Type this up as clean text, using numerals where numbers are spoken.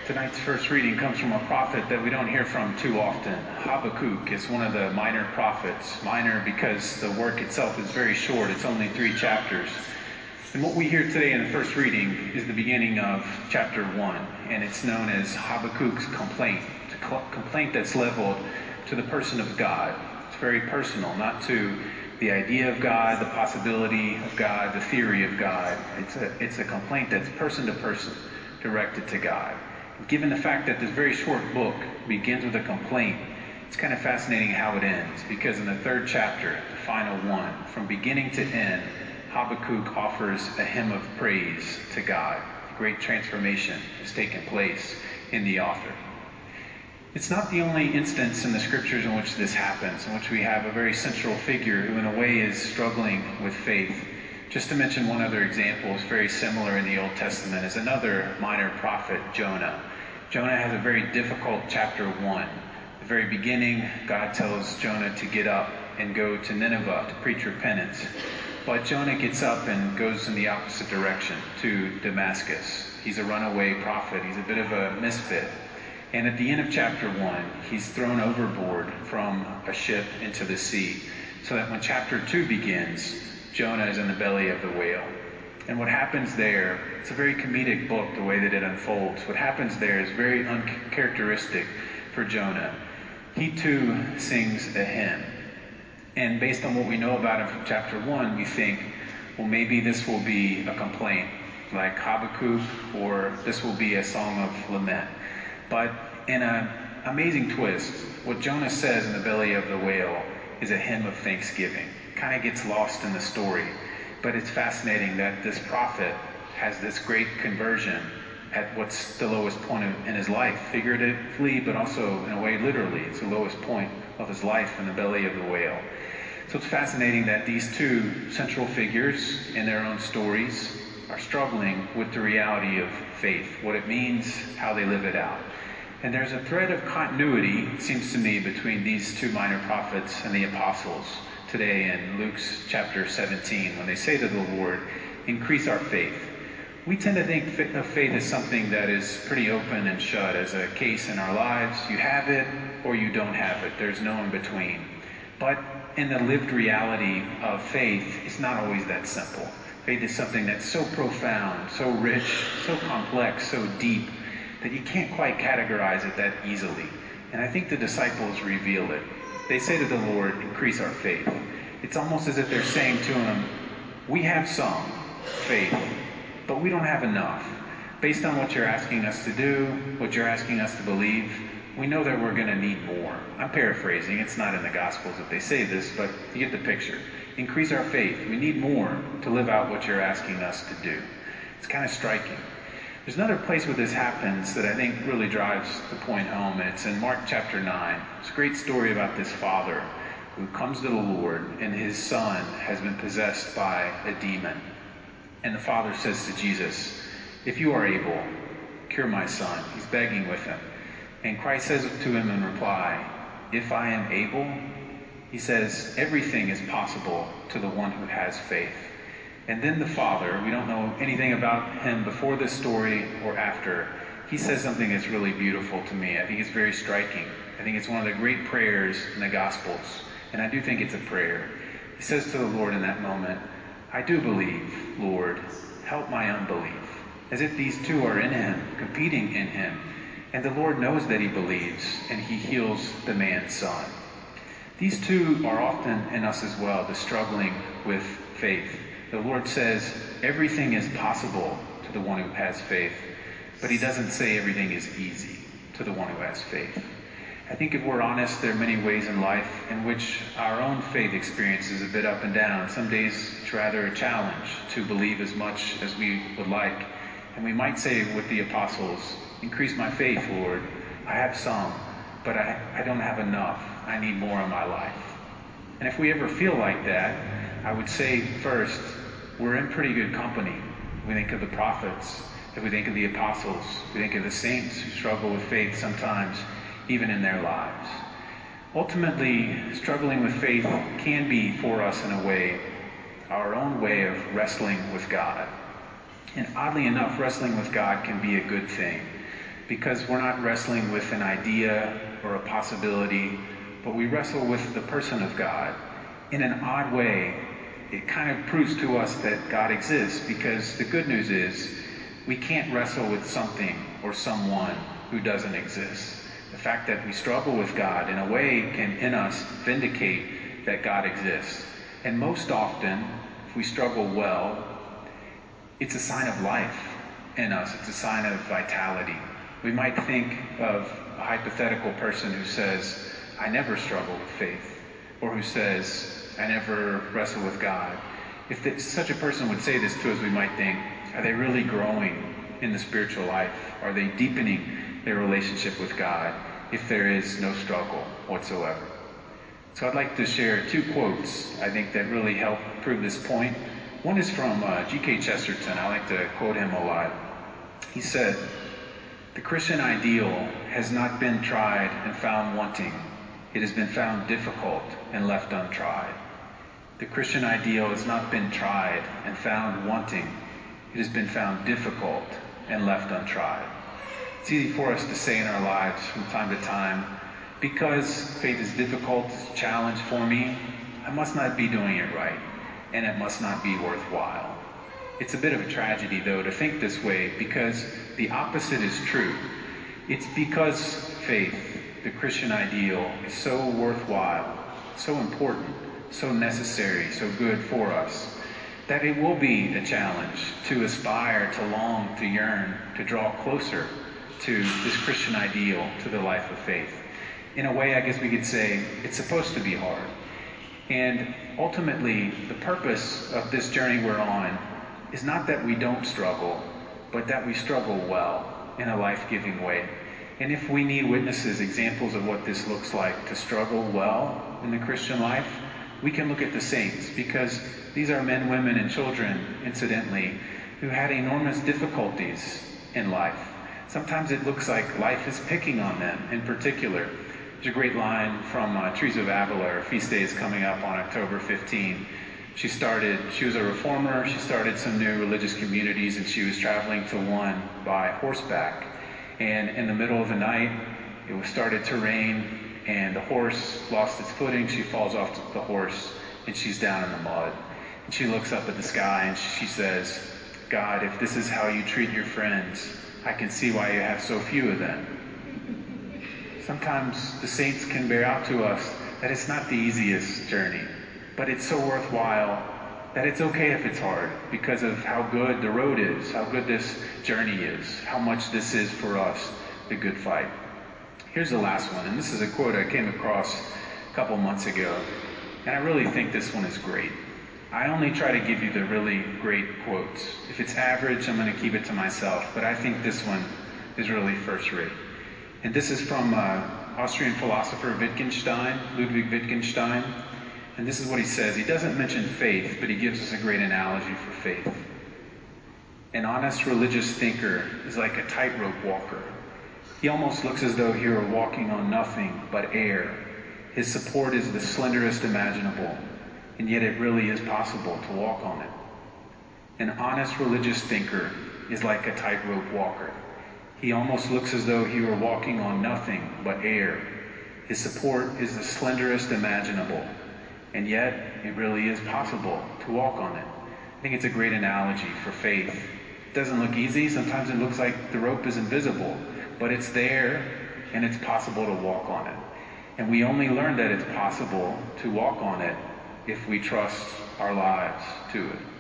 Tonight's first reading comes from a prophet that we don't hear from too often. Habakkuk is one of the minor prophets. Minor because the work itself is very short. It's only 3 chapters. And what we hear today in the first reading is the beginning of chapter 1, and it's known as Habakkuk's complaint. It's a complaint that's leveled to the person of God. It's very personal, not to the idea of God, the possibility of God, the theory of God. It's a complaint that's person to person, directed to God. Given the fact that this very short book begins with a complaint, it's kind of fascinating how it ends, because in the 3rd chapter, the final one, from beginning to end, Habakkuk offers a hymn of praise to God. A great transformation has taken place in the author. It's not the only instance in the scriptures in which this happens, in which we have a very central figure who in a way is struggling with faith. Just to mention one other example, is very similar in the Old Testament, is another minor prophet, Jonah. Jonah has a very difficult chapter 1. At the very beginning, God tells Jonah to get up and go to Nineveh to preach repentance. But Jonah gets up and goes in the opposite direction to Damascus. He's a runaway prophet. He's a bit of a misfit. And at the end of chapter 1, he's thrown overboard from a ship into the sea, so that when chapter 2 begins, Jonah is in the belly of the whale. And what happens there, it's a very comedic book, the way that it unfolds. What happens there is very uncharacteristic for Jonah. He too sings a hymn. And based on what we know about him from chapter 1, we think, well, maybe this will be a complaint like Habakkuk, or this will be a song of lament. But in an amazing twist, what Jonah says in the belly of the whale is a hymn of thanksgiving. Kind of gets lost in the story. But it's fascinating that this prophet has this great conversion at what's the lowest point in his life, figuratively, but also in a way literally. It's the lowest point of his life in the belly of the whale. So it's fascinating that these two central figures in their own stories are struggling with the reality of faith, what it means, how they live it out. And there's a thread of continuity, it seems to me, between these 2 minor prophets and the apostles today in Luke's chapter 17, when they say to the Lord, increase our faith. We tend to think of faith as something that is pretty open and shut, as a case in our lives. You have it or you don't have it. There's no in between. But in the lived reality of faith, it's not always that simple. Faith is something that's so profound, so rich, so complex, so deep, that you can't quite categorize it that easily. And I think the disciples reveal it. They say to the Lord, increase our faith. It's almost as if they're saying to him, we have some faith, but we don't have enough. Based on what you're asking us to do, what you're asking us to believe, we know that we're going to need more. I'm paraphrasing. It's not in the Gospels that they say this, but you get the picture. Increase our faith. We need more to live out what you're asking us to do. It's kind of striking. There's another place where this happens that I think really drives the point home, and it's in Mark chapter 9. It's a great story about this father who comes to the Lord, and his son has been possessed by a demon. And the father says to Jesus, if you are able, cure my son. He's begging with him. And Christ says to him in reply, if I am able, he says, everything is possible to the one who has faith. And then the father, we don't know anything about him before this story or after, he says something that's really beautiful to me. I think it's very striking. I think it's one of the great prayers in the Gospels. And I do think it's a prayer. He says to the Lord in that moment, I do believe, Lord, help my unbelief. As if these two are in him, competing in him. And the Lord knows that he believes, and he heals the man's son. These two are often in us as well, the struggling with faith. The Lord says everything is possible to the one who has faith, but he doesn't say everything is easy to the one who has faith. I think if we're honest, there are many ways in life in which our own faith experience is a bit up and down. Some days it's rather a challenge to believe as much as we would like. And we might say with the apostles, increase my faith, Lord. I have some, but I don't have enough. I need more in my life. And if we ever feel like that, I would say first, we're in pretty good company. If we think of the prophets, if we think of the apostles, if we think of the saints who struggle with faith sometimes, even in their lives. Ultimately, struggling with faith can be for us in a way, our own way of wrestling with God. And oddly enough, wrestling with God can be a good thing, because we're not wrestling with an idea or a possibility, but we wrestle with the person of God. In an odd way, it kind of proves to us that God exists, because the good news is we can't wrestle with something or someone who doesn't exist. The fact that we struggle with God in a way can in us vindicate that God exists. And most often, if we struggle well, it's a sign of life in us. It's a sign of vitality. We might think of a hypothetical person who says, I never struggle with faith, or who says, I never wrestle with God. If such a person would say this to us, we might think, are they really growing in the spiritual life? Are they deepening their relationship with God if there is no struggle whatsoever? So I'd like to share two quotes, I think, that really help prove this point. One is from G.K. Chesterton. I like to quote him a lot. He said, "The Christian ideal has not been tried and found wanting. It has been found difficult and left untried." The Christian ideal has not been tried and found wanting. It has been found difficult and left untried. It's easy for us to say in our lives from time to time, because faith is difficult, it's a challenge for me, I must not be doing it right, and it must not be worthwhile. It's a bit of a tragedy, though, to think this way, because the opposite is true. It's because faith, the Christian ideal, is so worthwhile, so important, so necessary, so good for us, that it will be a challenge to aspire, to long, to yearn, to draw closer to this Christian ideal, to the life of faith. In a way, I guess we could say it's supposed to be hard. And ultimately, the purpose of this journey we're on is not that we don't struggle, but that we struggle well in a life-giving way. And if we need witnesses, examples of what this looks like to struggle well in the Christian life, we can look at the saints, because these are men, women, and children, incidentally, who had enormous difficulties in life. Sometimes it looks like life is picking on them in particular. There's a great line from Teresa of Avila. Her feast day is coming up on October 15. She was a reformer. She started some new religious communities, and she was traveling to one by horseback. And in the middle of the night, it started to rain, and the horse lost its footing. She falls off the horse, and she's down in the mud. And she looks up at the sky, and she says, "God, if this is how you treat your friends, I can see why you have so few of them." Sometimes the saints can bear out to us that it's not the easiest journey, but it's so worthwhile that it's okay if it's hard, because of how good the road is, how good this journey is, how much this is for us, the good fight. Here's the last one, and this is a quote I came across a couple months ago, and I really think this one is great. I only try to give you the really great quotes. If it's average, I'm going to keep it to myself, but I think this one is really first rate. And this is from Austrian philosopher Wittgenstein, Ludwig Wittgenstein. And this is what he says. He doesn't mention faith, but he gives us a great analogy for faith. An honest religious thinker is like a tightrope walker. He almost looks as though he were walking on nothing but air. His support is the slenderest imaginable, and yet it really is possible to walk on it. An honest religious thinker is like a tightrope walker. He almost looks as though he were walking on nothing but air. His support is the slenderest imaginable, and yet it really is possible to walk on it. I think it's a great analogy for faith. It doesn't look easy. Sometimes it looks like the rope is invisible, but it's there, and it's possible to walk on it. And we only learn that it's possible to walk on it if we trust our lives to it.